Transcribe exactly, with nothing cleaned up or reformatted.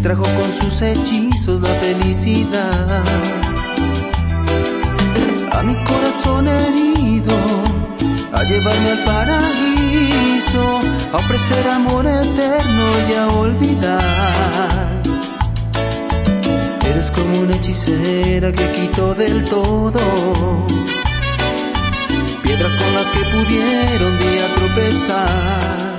trajo con sus hechizos la felicidad a mi corazón herido, a llevarme al paraíso, a ofrecer amor eterno y a olvidar. Eres como una hechicera que quitó del todo piedras con las que pudiera un día tropezar.